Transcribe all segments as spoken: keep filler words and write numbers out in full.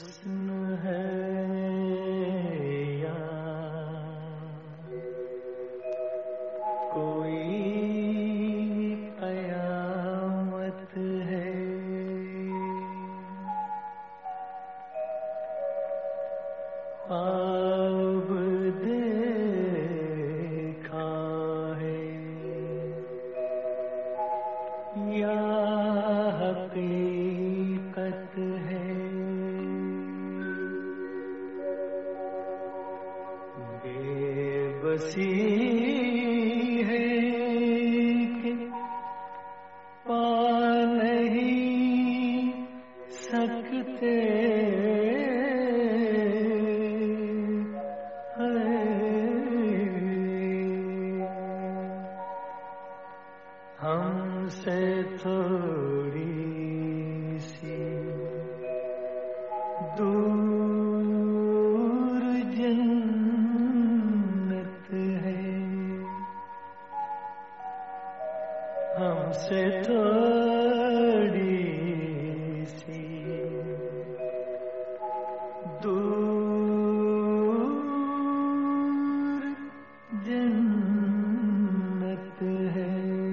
हुस्न है या कोई कयामत है, ख्वाब देखा है या हकीकत है, बेबसी है कि पा नहीं सकते हमसे थोड़ी सी दूर जन्नत है, हमसे थोड़ी सी दूर जन्नत है।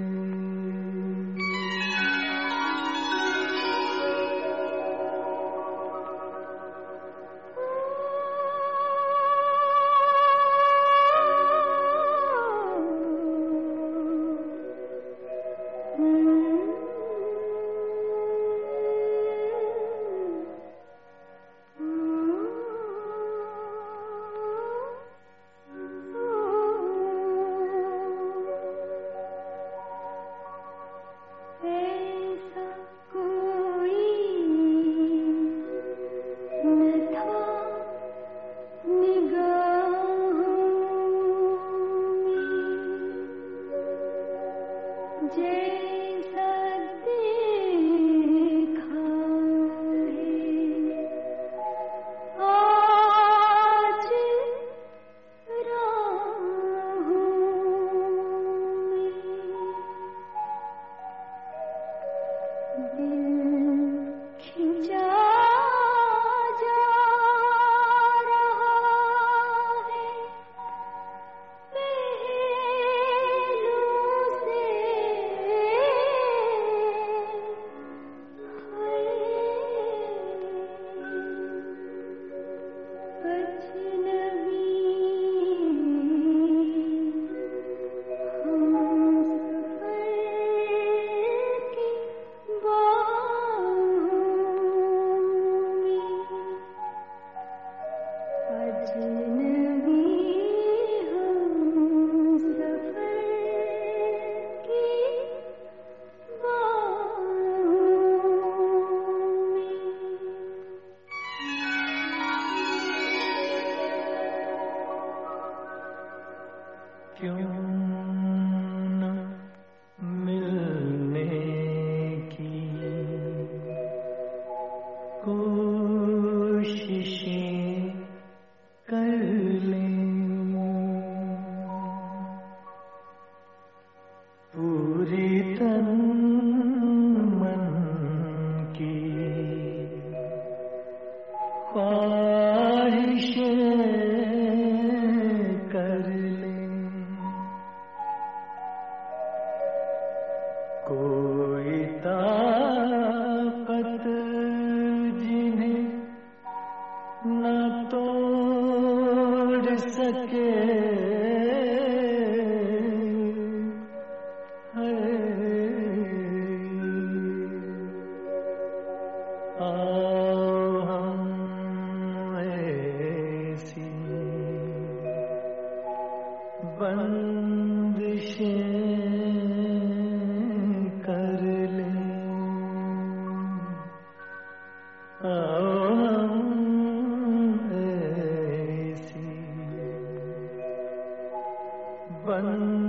क्यों न मिलने की कोशिशें कर लें, पूरी तन मन की ख्वाहिशें कर लें, कोई ताकत जिन्हें न तोड़ सके है, आओ हम ऐसी बंदिशें कर लें, आओ हम ऐसी बंदिशें